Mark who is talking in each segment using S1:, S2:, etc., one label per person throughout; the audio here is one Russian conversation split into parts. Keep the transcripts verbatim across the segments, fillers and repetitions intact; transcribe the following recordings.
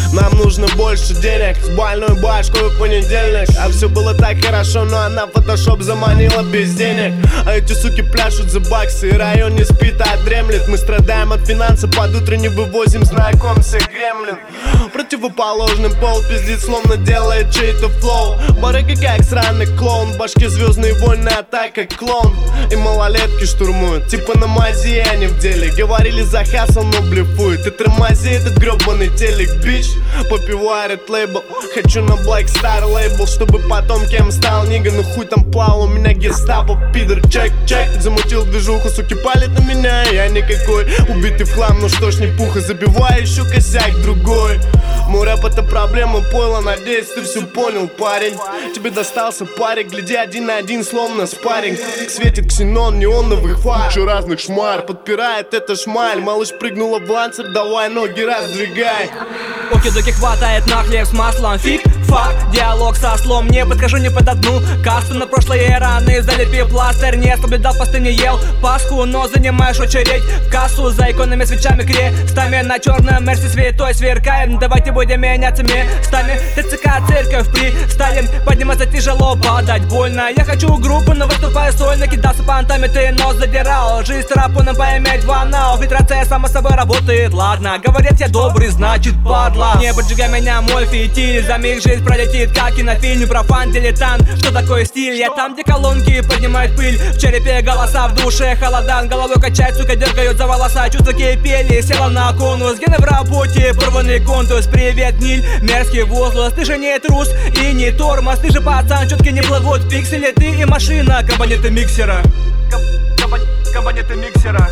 S1: Нам нужно больше денег, с больной башкой в понедельник. А все было так хорошо, но она в фотошоп заманила без денег. А эти суки пляшут за баксы, и район не спит, а дремлет. Мы страдаем от финансов, под утро не вывозим знакомцы гремлин. Противоположный пол пиздит, словно делает чей-то флоу. Барыга как сраный клоун, в башке Звездные войны, атака клон. И малолетки штурмуют, типа на мази, а не в деле. Говорили за хасл, но блефует. И тормози этот гребаный телек, бич. Попиваю ред лейбл, хочу на Black Star лейбл, чтобы потом кем стал нига. Ну хуй там плавал, у меня гестапо, пидор, чек, чек. Замутил движуху, суки палят на меня, я никакой. Убитый в хлам, ну что ж не пуха, забиваю еще косяк другой. Мой рэп это проблема пойла, надеюсь ты все понял, парень. Тебе достался парик, гляди один на один, словно спарринг. Светит ксенон неоновых фар, куча разных шмар, подпирает это шмаль. Малыш прыгнула в лансер, давай ноги раздвигай.
S2: Оки-доки хватает на хлеб с маслом, фиг, фак, диалог со слом. Не подхожу ни под одну касту, на прошлые раны залепи пластырь. Не соблюдал посты, не ел Пасху, но занимаешь очередь в кассу за иконными свечами крестами. На черном мерсе святой сверкаем, давайте будем меняться местами. ТЦК, церковь при Сталин, подниматься тяжело, падать больно. Я хочу группу, но выступаю сольно, кидался понтами, ты нос задирал. Жизнь с рапуном поиметь ванна, фильтрация само собой работает, ладно. Говорят, я добрый, значит падла. Не поджигай меня, мой фитиль, за миг жизнь пролетит, как кинофильм. Профан, дилетант, что такое стиль? Я там, где колонки поднимают пыль, в черепе голоса, в душе холодан. Головой качать, сука, дергают за волоса, чувства кипели, села на конус. Гены в работе, порванный контур. Привет, Ниль, мерзкий возглас. Ты же не трус и не тормоз, ты же пацан, четки не плывут пиксели. Ты и машина, кабанеты миксера. Кабанеты миксера.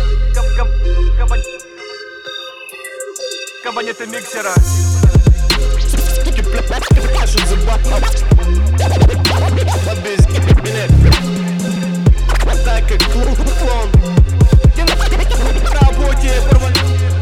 S2: Кабанеты миксера.
S1: Пляшут за бабом, без билет. Так как клон. В работе порвали.